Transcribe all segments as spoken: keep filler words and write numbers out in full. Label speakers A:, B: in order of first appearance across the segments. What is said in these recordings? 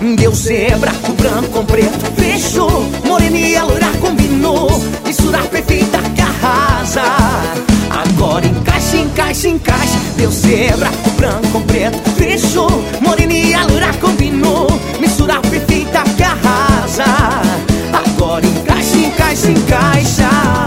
A: Deu zebra, o branco com preto fechou. Moreninha loira combinou, mistura perfeita que arrasa. Agora encaixa, encaixa, encaixa. Deu zebra, o branco com preto fechou. Moreninha loira combinou, mistura perfeita que arrasa. Agora encaixa, encaixa, encaixa.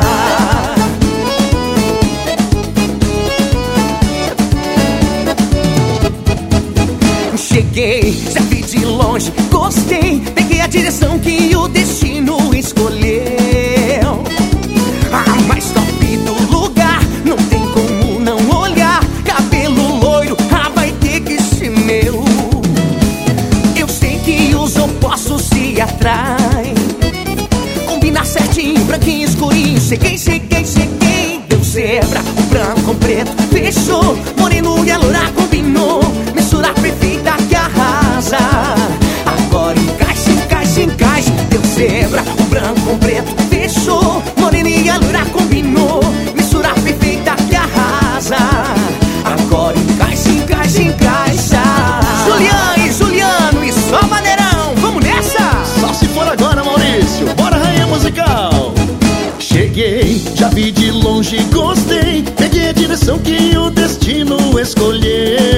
A: Cheguei, já vi de longe, gostei. Peguei a direção que o destino escolheu. A mais top do lugar, não tem como não olhar. Cabelo loiro, ah, vai ter que ser meu. Eu sei que os opostos se atraem. Combina certinho, branquinho, escurinho. Cheguei, cheguei, cheguei. Deu zebra, o branco com preto fechou. Moreno e a loura combinou, mistura perfeita que arrasa. Agora encaixa, encaixa, encaixa. Deu zebra, o branco com preto fechou. Moreninha loira combinou, mistura perfeita que arrasa. Agora encaixa, encaixa, encaixa. Juliane, Juliano e só maneirão, vamos nessa?
B: Só se for agora, Maurício, bora rainha musical. Cheguei, já vi de longe, gostei. Peguei a direção que o destino escolheu.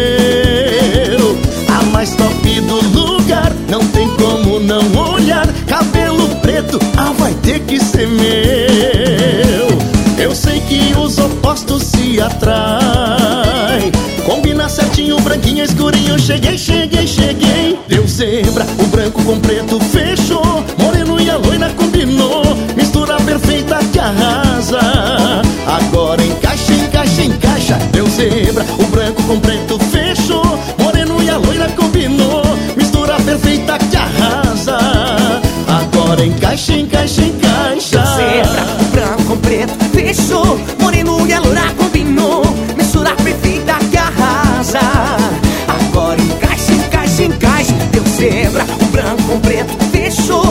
B: A mais top do lugar, não tem como não olhar. Cabelo preto, ah, vai ter que ser meu. Eu sei que os opostos se atraem. Combina certinho, branquinho, escurinho. Cheguei, cheguei, cheguei. Deu zebra, o branco com preto fechou. Moreno e a loira combinou, mistura perfeita que arrasa. Agora encaixa, encaixa, encaixa. Deu zebra, o branco com preto fechou. Moreno e a loira combinou, mistura perfeita que arrasa. Agora encaixa, encaixa, encaixa.
A: Deu zebra, o branco com preto fechou. Moreno e a loira combinou, mistura perfeita que arrasa. Agora encaixa, encaixa, encaixa. Deu zebra, o branco com preto fechou.